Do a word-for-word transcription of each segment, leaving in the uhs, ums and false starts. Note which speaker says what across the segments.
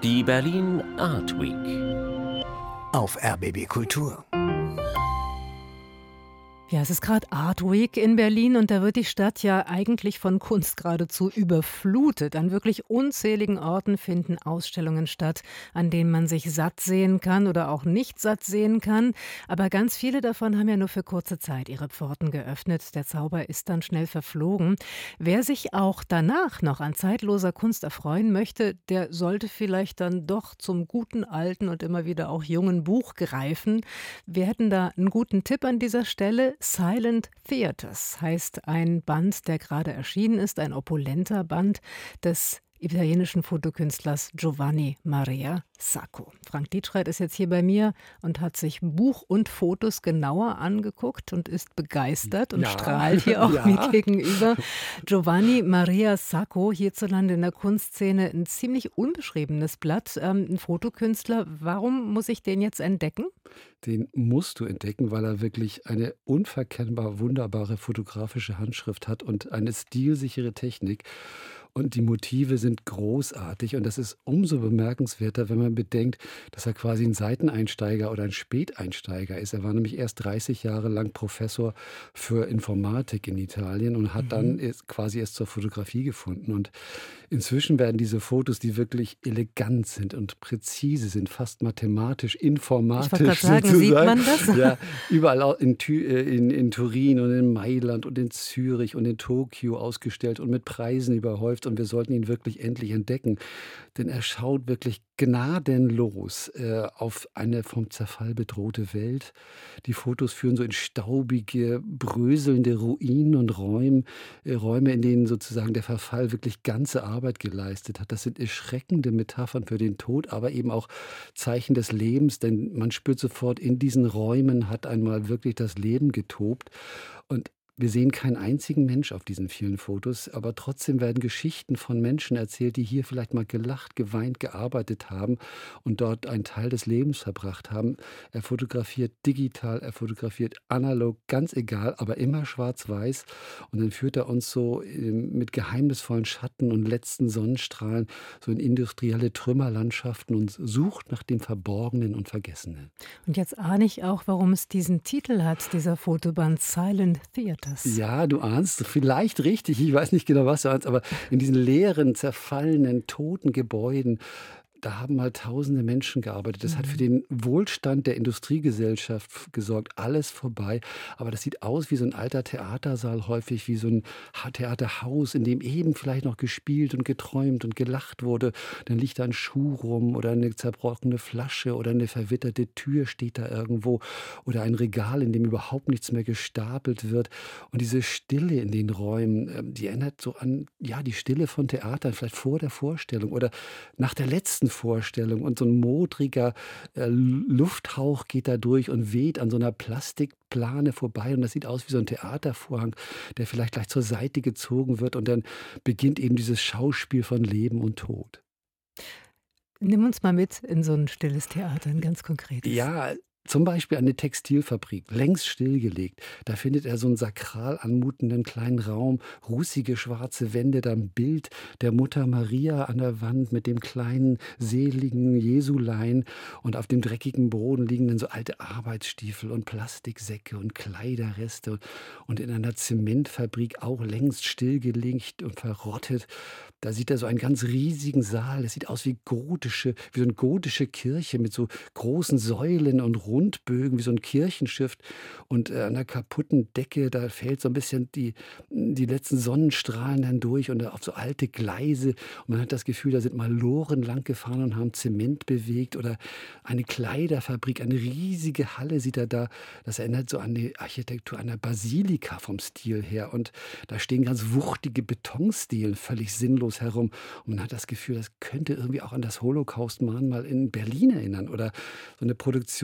Speaker 1: Die Berlin Art Week
Speaker 2: auf R B B Kultur.
Speaker 3: Ja, es ist gerade Art Week in Berlin und da wird die Stadt ja eigentlich von Kunst geradezu überflutet. An wirklich unzähligen Orten finden Ausstellungen statt, an denen man sich satt sehen kann oder auch nicht satt sehen kann. Aber ganz viele davon haben ja nur für kurze Zeit ihre Pforten geöffnet. Der Zauber ist dann schnell verflogen. Wer sich auch danach noch an zeitloser Kunst erfreuen möchte, der sollte vielleicht dann doch zum guten alten und immer wieder auch jungen Buch greifen. Wir hätten da einen guten Tipp an dieser Stelle. Silent Theatres heißt ein Band, der gerade erschienen ist, ein opulenter Band des italienischen Fotokünstlers Giovanni Maria Sacco. Frank Dietschreit ist jetzt hier bei mir und hat sich Buch und Fotos genauer angeguckt und ist begeistert und
Speaker 2: Ja.
Speaker 3: strahlt hier auch
Speaker 2: Ja.
Speaker 3: mir gegenüber. Giovanni Maria Sacco, hierzulande in der Kunstszene ein ziemlich unbeschriebenes Blatt, ähm, ein Fotokünstler. Warum muss ich den jetzt entdecken?
Speaker 4: Den musst du entdecken, weil er wirklich eine unverkennbar wunderbare fotografische Handschrift hat und eine stilsichere Technik. Und die Motive sind großartig und das ist umso bemerkenswerter, wenn man bedenkt, dass er quasi ein Seiteneinsteiger oder ein Späteinsteiger ist. Er war nämlich erst dreißig Jahre lang Professor für Informatik in Italien und hat mhm. dann erst, quasi erst zur Fotografie gefunden. Und inzwischen werden diese Fotos, die wirklich elegant sind und präzise sind, fast mathematisch, informatisch.
Speaker 3: Ich wollte gerade sagen, sieht man das?
Speaker 4: Ja, überall in, in, in Turin und in Mailand und in Zürich und in Tokio ausgestellt und mit Preisen überhäuft. Und wir sollten ihn wirklich endlich entdecken, denn er schaut wirklich gnadenlos äh, auf eine vom Zerfall bedrohte Welt. Die Fotos führen so in staubige, bröselnde Ruinen und Räume, äh, Räume, in denen sozusagen der Verfall wirklich ganze Arbeit geleistet hat. Das sind erschreckende Metaphern für den Tod, aber eben auch Zeichen des Lebens, denn man spürt sofort, in diesen Räumen hat einmal wirklich das Leben getobt. Und wir sehen keinen einzigen Mensch auf diesen vielen Fotos, aber trotzdem werden Geschichten von Menschen erzählt, die hier vielleicht mal gelacht, geweint, gearbeitet haben und dort einen Teil des Lebens verbracht haben. Er fotografiert digital, er fotografiert analog, ganz egal, aber immer schwarz-weiß. Und dann führt er uns so mit geheimnisvollen Schatten und letzten Sonnenstrahlen so in industrielle Trümmerlandschaften und sucht nach dem Verborgenen und Vergessenen.
Speaker 3: Und jetzt ahne ich auch, warum es diesen Titel hat, dieser Fotoband Silent Theatres.
Speaker 4: Ja, du ahnst vielleicht richtig, ich weiß nicht genau, was du ahnst, aber in diesen leeren, zerfallenen, toten Gebäuden, da haben mal tausende Menschen gearbeitet. Das mhm. hat für den Wohlstand der Industriegesellschaft gesorgt. Alles vorbei. Aber das sieht aus wie so ein alter Theatersaal, häufig wie so ein Theaterhaus, in dem eben vielleicht noch gespielt und geträumt und gelacht wurde. Dann liegt da ein Schuh rum oder eine zerbrochene Flasche oder eine verwitterte Tür steht da irgendwo oder ein Regal, in dem überhaupt nichts mehr gestapelt wird. Und diese Stille in den Räumen, die erinnert so an ja, die Stille von Theatern, vielleicht vor der Vorstellung oder nach der letzten Vorstellung und so ein modriger äh, Lufthauch geht da durch und weht an so einer Plastikplane vorbei und das sieht aus wie so ein Theatervorhang, der vielleicht gleich zur Seite gezogen wird und dann beginnt eben dieses Schauspiel von Leben und Tod.
Speaker 3: Nimm uns mal mit in so ein stilles Theater, ein ganz konkretes.
Speaker 4: Ja, zum Beispiel eine Textilfabrik, längst stillgelegt. Da findet er so einen sakral anmutenden kleinen Raum, rußige schwarze Wände, dann ein Bild der Mutter Maria an der Wand mit dem kleinen, seligen Jesulein und auf dem dreckigen Boden liegen dann so alte Arbeitsstiefel und Plastiksäcke und Kleiderreste und in einer Zementfabrik auch längst stillgelegt und verrottet. Da sieht er so einen ganz riesigen Saal, das sieht aus wie gotische, wie so eine gotische Kirche mit so großen Säulen und Rundbögen, wie so ein Kirchenschiff. Und äh, an der kaputten Decke, da fällt so ein bisschen die, die letzten Sonnenstrahlen dann durch und auf so alte Gleise. Und man hat das Gefühl, da sind Maloren lang gefahren und haben Zement bewegt. Oder eine Kleiderfabrik, eine riesige Halle sieht er da. Das erinnert so an die Architektur einer Basilika vom Stil her. Und da stehen ganz wuchtige Betonstelen, völlig sinnlos herum. Und man hat das Gefühl, das könnte irgendwie auch an das Holocaust-Mahnmal in Berlin erinnern. Oder so eine Produktionshalle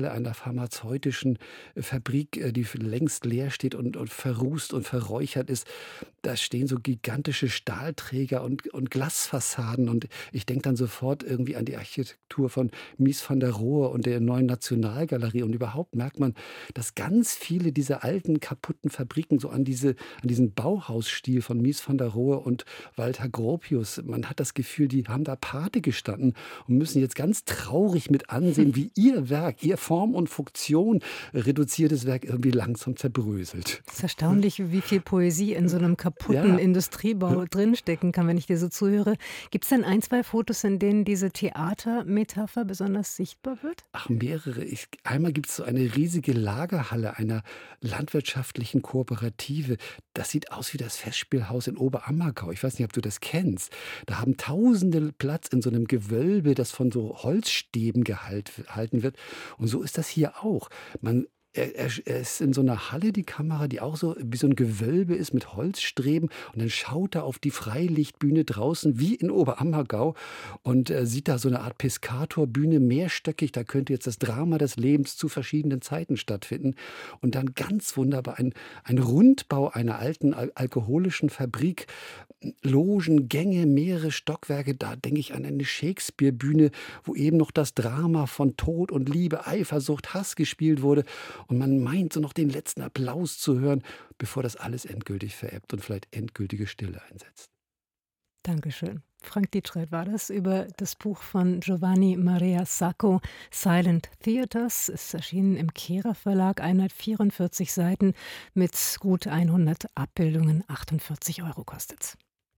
Speaker 4: Lagerhalle einer pharmazeutischen äh, Fabrik, äh, die längst leer steht und, und verrußt und verräuchert ist. Da stehen so gigantische Stahlträger und, und Glasfassaden. Und ich denke dann sofort irgendwie an die Architektur von Mies van der Rohe und der neuen Nationalgalerie. Und überhaupt merkt man, dass ganz viele dieser alten, kaputten Fabriken so an, diese, an diesen Bauhausstil von Mies van der Rohe und Walter Gropius, man hat das Gefühl, die haben da Pate gestanden und müssen jetzt ganz traurig mit ansehen, wie ihr Werk, ihr Form und Funktion reduziertes Werk irgendwie langsam zerbröselt.
Speaker 3: Es ist erstaunlich, wie viel Poesie in so einem kaputten
Speaker 4: Ja.
Speaker 3: Industriebau drinstecken kann, wenn ich dir so zuhöre. Gibt es denn ein, zwei Fotos, in denen diese Theatermetapher besonders sichtbar wird?
Speaker 4: Ach, mehrere. Ich, einmal gibt es so eine riesige Lagerhalle einer landwirtschaftlichen Kooperative. Das sieht aus wie das Festspielhaus in Oberammergau. Ich weiß nicht, ob du das kennst. Da haben Tausende Platz in so einem Gewölbe, das von so Holzstäben gehalt, gehalten wird. Und so ist das hier auch. Man Er, er, er ist in so einer Halle, die Kamera, die auch so wie so ein Gewölbe ist mit Holzstreben. Und dann schaut er auf die Freilichtbühne draußen, wie in Oberammergau, und äh, sieht da so eine Art Piscatorbühne, mehrstöckig. Da könnte jetzt das Drama des Lebens zu verschiedenen Zeiten stattfinden. Und dann ganz wunderbar ein, ein Rundbau einer alten al alkoholischen Fabrik. Logen, Gänge, mehrere Stockwerke. Da denke ich an eine Shakespeare-Bühne, wo eben noch das Drama von Tod und Liebe, Eifersucht, Hass gespielt wurde. Und man meint so noch den letzten Applaus zu hören, bevor das alles endgültig verebbt und vielleicht endgültige Stille einsetzt.
Speaker 3: Dankeschön. Frank Dietschreit war das über das Buch von Giovanni Maria Sacco, Silent Theatres. Es ist erschienen im Kehrer Verlag, hundertvierundvierzig Seiten mit gut hundert Abbildungen, achtundvierzig Euro kostet es.